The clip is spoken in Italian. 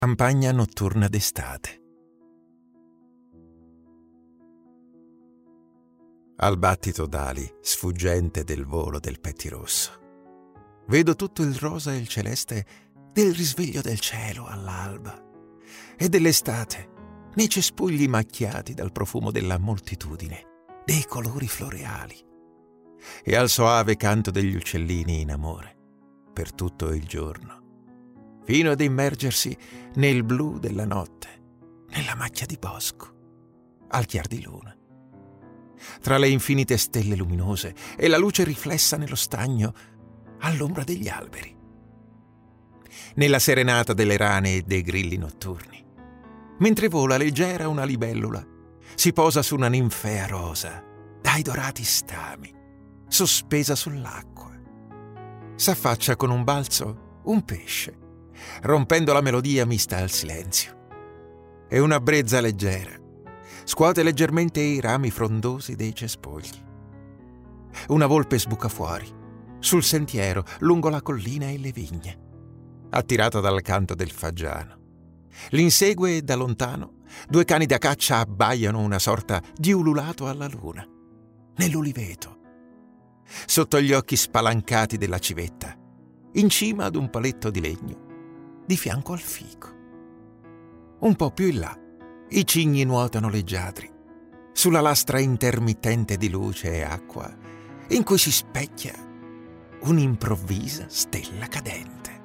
Campagna notturna d'estate. Al battito d'ali sfuggente del volo del pettirosso, vedo tutto il rosa e il celeste del risveglio del cielo all'alba e dell'estate nei cespugli macchiati dal profumo della moltitudine, dei colori floreali e al soave canto degli uccellini in amore per tutto il giorno, fino ad immergersi nel blu della notte, nella macchia di bosco, al chiar di luna. Tra le infinite stelle luminose e la luce riflessa nello stagno, all'ombra degli alberi. Nella serenata delle rane e dei grilli notturni. Mentre vola leggera una libellula, si posa su una ninfea rosa, dai dorati stami, sospesa sull'acqua. S'affaccia con un balzo un pesce, rompendo la melodia mista al silenzio. E una brezza leggera scuote leggermente i rami frondosi dei cespugli. Una volpe sbuca fuori, sul sentiero, lungo la collina e le vigne, attirata dal canto del fagiano. L'insegue e da lontano 2 cani da caccia abbaiano una sorta di ululato alla luna, nell'uliveto, sotto gli occhi spalancati della civetta, in cima ad un paletto di legno, di fianco al fico. Un po' più in là, i cigni nuotano leggiadri, sulla lastra intermittente di luce e acqua, in cui si specchia un'improvvisa stella cadente.